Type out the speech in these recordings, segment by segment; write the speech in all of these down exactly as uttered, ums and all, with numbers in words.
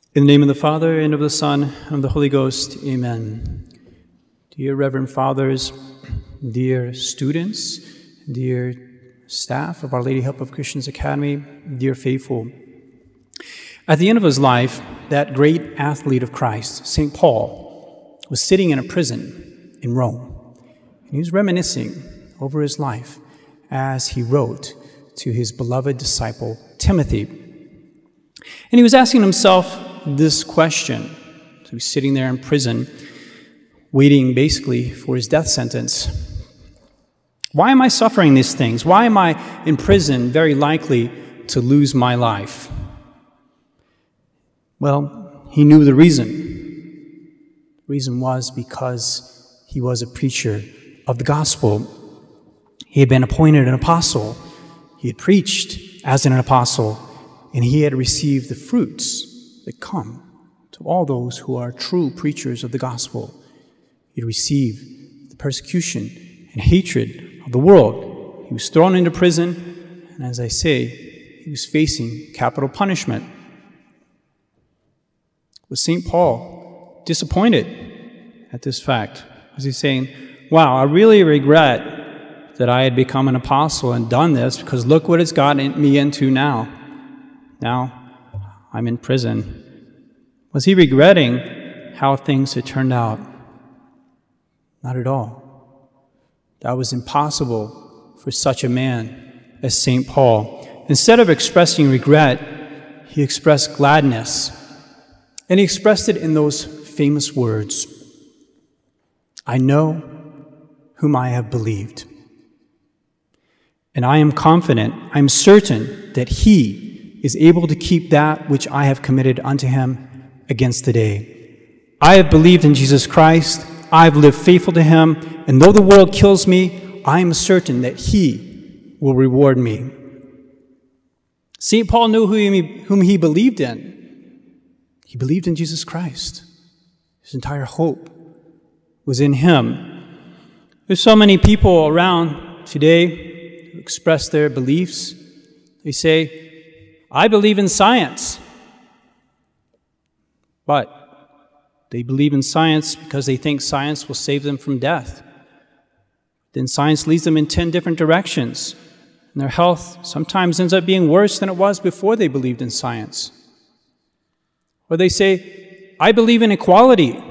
In the name of the Father, and of the Son, and of the Holy Ghost, amen. Dear Reverend Fathers, dear students, dear staff of Our Lady Help of Christians Academy, dear faithful. At the end of his life, that great athlete of Christ, Saint Paul, was sitting in a prison in Rome. And he was reminiscing over his life as he wrote to his beloved disciple, Timothy. And he was asking himself this question. So he's sitting there in prison, waiting basically for his death sentence. Why am I suffering these things? Why am I in prison, very likely to lose my life? Well, he knew the reason. The reason was because he was a preacher of the gospel. He had been appointed an apostle. He had preached as an apostle, and he had received the fruits that come to all those who are true preachers of the gospel. He received the persecution and hatred of the world. He was thrown into prison, and as I say, he was facing capital punishment. Was Saint Paul disappointed at this fact? Was he saying, wow, I really regret that I had become an apostle and done this, because look what it's gotten me into now. Now I'm in prison. Was he regretting how things had turned out? Not at all. That was impossible for such a man as Saint Paul. Instead of expressing regret, he expressed gladness. And he expressed it in those famous words, I know whom I have believed. And I am confident, I am certain that he is able to keep that which I have committed unto him against the day. I have believed in Jesus Christ, I have lived faithful to him, and though the world kills me, I am certain that he will reward me. Saint Paul knew whom he, whom he believed in. He believed in Jesus Christ. His entire hope was in him. There's so many people around today who express their beliefs. They say, I believe in science. But they believe in science because they think science will save them from death. Then science leads them in ten different directions. And their health sometimes ends up being worse than it was before they believed in science. Or they say, I believe in equality.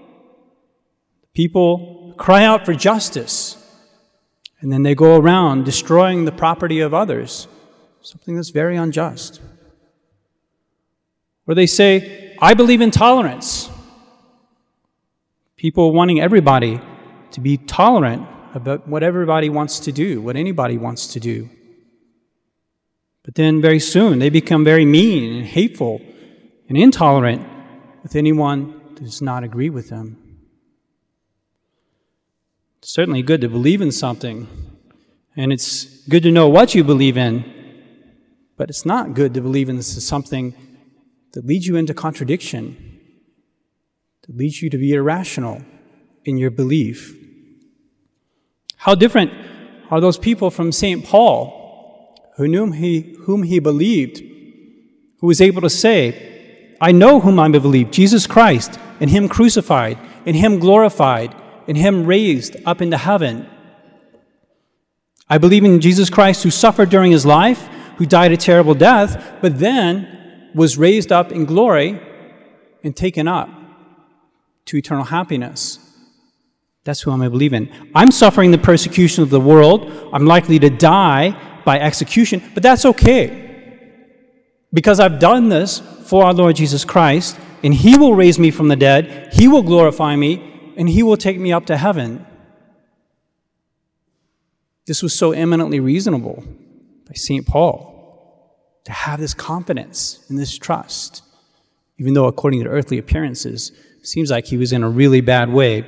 People cry out for justice. And then they go around destroying the property of others. Something that's very unjust. Or they say, I believe in tolerance. People wanting everybody to be tolerant about what everybody wants to do, what anybody wants to do. But then very soon they become very mean and hateful and intolerant with anyone who does not agree with them. It's certainly good to believe in something, and it's good to know what you believe in. But it's not good to believe in this as something that leads you into contradiction, that leads you to be irrational in your belief. How different are those people from Saint Paul, who knew he, whom he believed, who was able to say, I know whom I believe, Jesus Christ, and him crucified, and him glorified, and him raised up into heaven. I believe in Jesus Christ who suffered during his life, who died a terrible death, but then was raised up in glory and taken up to eternal happiness. That's who I believe in. I'm suffering the persecution of the world. I'm likely to die by execution, but that's okay. Because I've done this for our Lord Jesus Christ, and he will raise me from the dead, he will glorify me, and he will take me up to heaven. This was so eminently reasonable by Saint Paul, to have this confidence and this trust, even though according to earthly appearances, it seems like he was in a really bad way.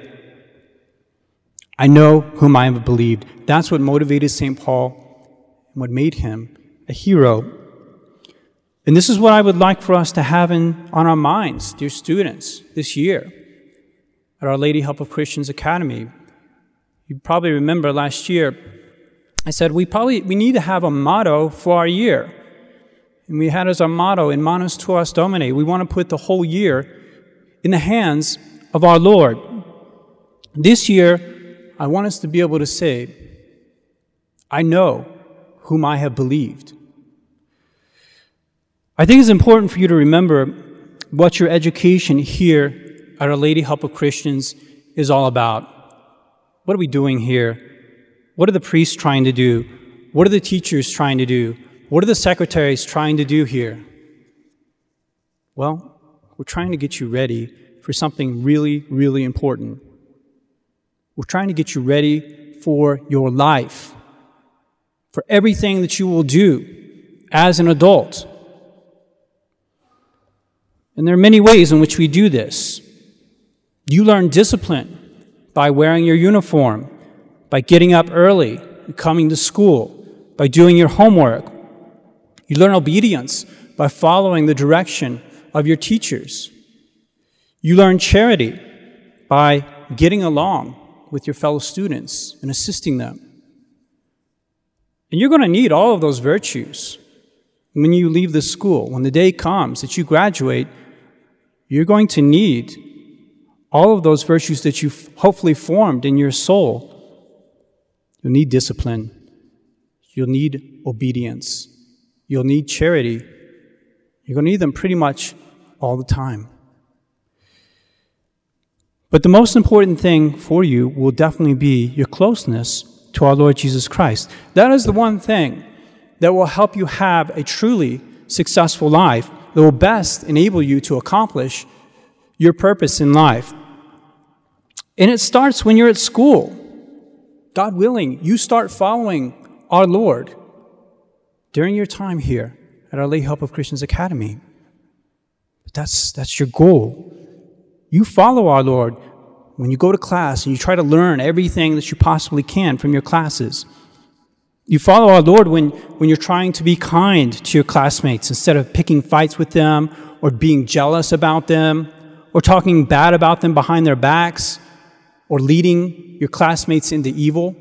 I know whom I have believed. That's what motivated Saint Paul and what made him a hero. And this is what I would like for us to have in, on our minds, dear students, this year at Our Lady Help of Christians Academy. You probably remember last year, I said we probably we need to have a motto for our year. And we had as our motto, in manus tuas Domine, we want to put the whole year in the hands of our Lord. This year, I want us to be able to say, I know whom I have believed. I think it's important for you to remember what your education here at Our Lady Help of Christians is all about. What are we doing here? What are the priests trying to do? What are the teachers trying to do? What are the secretaries trying to do here? Well, we're trying to get you ready for something really, really important. We're trying to get you ready for your life, for everything that you will do as an adult. And there are many ways in which we do this. You learn discipline by wearing your uniform, by getting up early and coming to school, by doing your homework. You learn obedience by following the direction of your teachers. You learn charity by getting along with your fellow students and assisting them. And you're going to need all of those virtues when you leave the school. When the day comes that you graduate, you're going to need all of those virtues that you've hopefully formed in your soul. You'll need discipline. You'll need obedience. You'll need charity. You're going to need them pretty much all the time. But the most important thing for you will definitely be your closeness to our Lord Jesus Christ. That is the one thing that will help you have a truly successful life, that will best enable you to accomplish your purpose in life. And it starts when you're at school. God willing, you start following our Lord during your time here at Our Lady Help of Christians Academy. But that's, that's your goal. You follow our Lord when you go to class and you try to learn everything that you possibly can from your classes. You follow our Lord when, when you're trying to be kind to your classmates instead of picking fights with them or being jealous about them or talking bad about them behind their backs or leading your classmates into evil.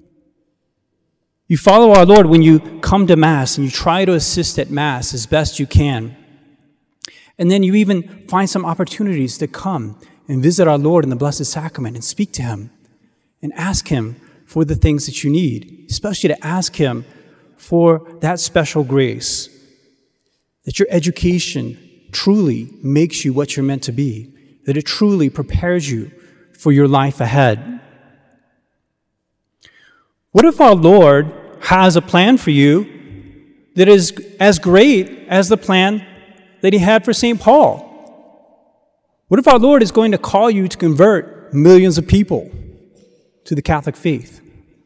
You follow our Lord when you come to Mass and you try to assist at Mass as best you can. And then you even find some opportunities to come and visit our Lord in the Blessed Sacrament and speak to Him and ask Him for the things that you need, especially to ask Him for that special grace, that your education truly makes you what you're meant to be, that it truly prepares you for your life ahead. What if our Lord has a plan for you that is as great as the plan that He had for Saint Paul? What if our Lord is going to call you to convert millions of people to the Catholic faith?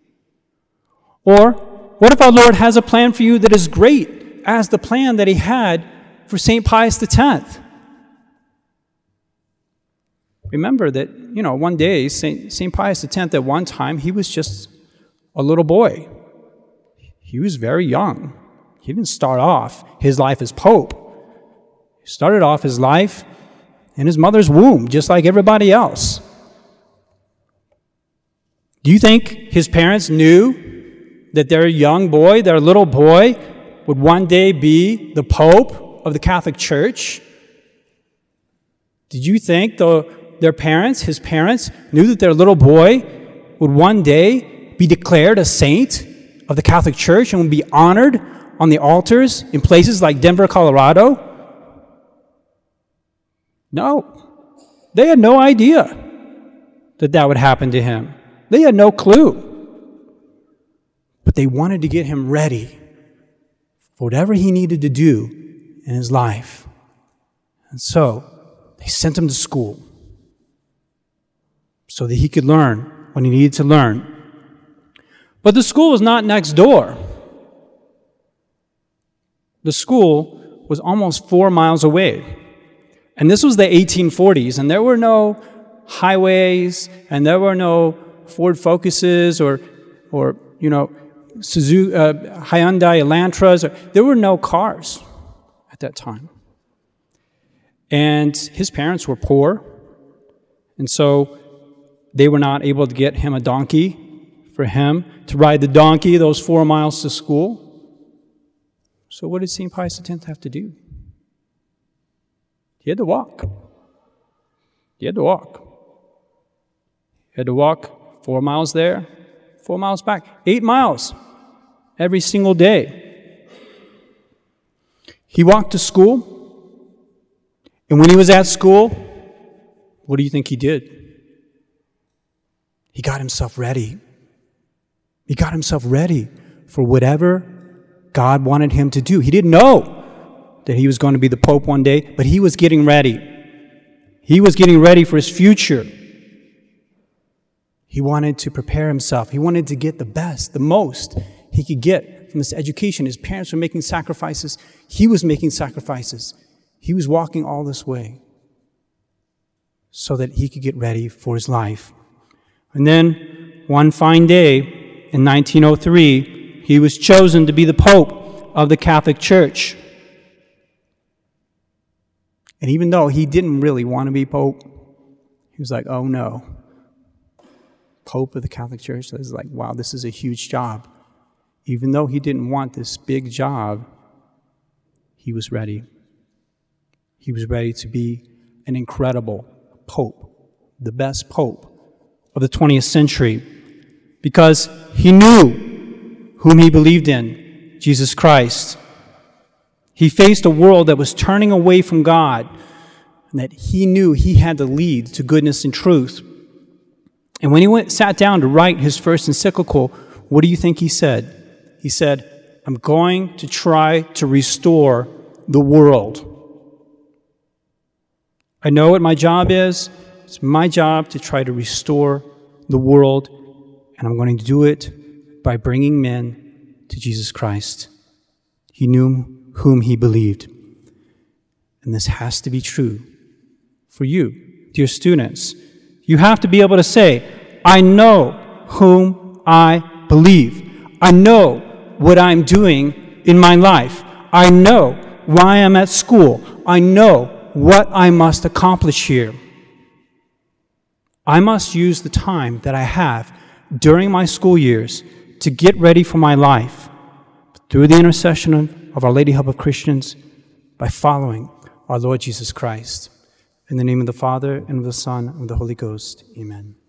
Or what if our Lord has a plan for you that is great as the plan that He had for Saint Pius the tenth? Remember that, you know, one day, Saint Saint Pius the tenth, at one time, he was just a little boy. He was very young. He didn't start off his life as Pope. He started off his life in his mother's womb, just like everybody else. Do you think his parents knew that their young boy, their little boy, would one day be the Pope of the Catholic Church? Did you think the, their parents, his parents, knew that their little boy would one day be declared a saint of the Catholic Church and would be honored on the altars in places like Denver, Colorado? No. They had no idea that that would happen to him. They had no clue. But they wanted to get him ready for whatever he needed to do in his life. And so they sent him to school so that he could learn what he needed to learn. But the school was not next door. The school was almost four miles away. And this was the eighteen forties, and there were no highways, and there were no Ford Focuses or, or you know, Suzuki, uh, Hyundai Elantras. Or, there were no cars at that time. And his parents were poor, and so they were not able to get him a donkey for him to ride the donkey those four miles to school. So what did Saint Pius X have to do? He had to walk. He had to walk. He had to walk four miles there, four miles back, eight miles every single day. He walked to school, and when he was at school, what do you think he did? He got himself ready. He got himself ready for whatever God wanted him to do. He didn't know that he was going to be the Pope one day, but he was getting ready. He was getting ready for his future. He wanted to prepare himself. He wanted to get the best, the most he could get from his education. His parents were making sacrifices. He was making sacrifices. He was walking all this way so that he could get ready for his life. And then one fine day in nineteen oh three, he was chosen to be the Pope of the Catholic Church. And even though he didn't really want to be Pope, he was like, oh no. Pope of the Catholic Church. So it's like, wow, this is a huge job. Even though he didn't want this big job, he was ready. He was ready to be an incredible Pope, the best Pope of the twentieth century, because he knew whom he believed in, Jesus Christ. He faced a world that was turning away from God, and that he knew he had to lead to goodness and truth. And when he went, sat down to write his first encyclical, what do you think he said? He said, I'm going to try to restore the world. I know what my job is. It's my job to try to restore the world, and I'm going to do it by bringing men to Jesus Christ. He knew whom he believed. And this has to be true for you, dear students. You have to be able to say, I know whom I believe. I know what I'm doing in my life. I know why I'm at school. I know what I must accomplish here. I must use the time that I have during my school years to get ready for my life through the intercession of Our Lady Help of Christians by following our Lord Jesus Christ. In the name of the Father, and of the Son, and of the Holy Ghost. Amen.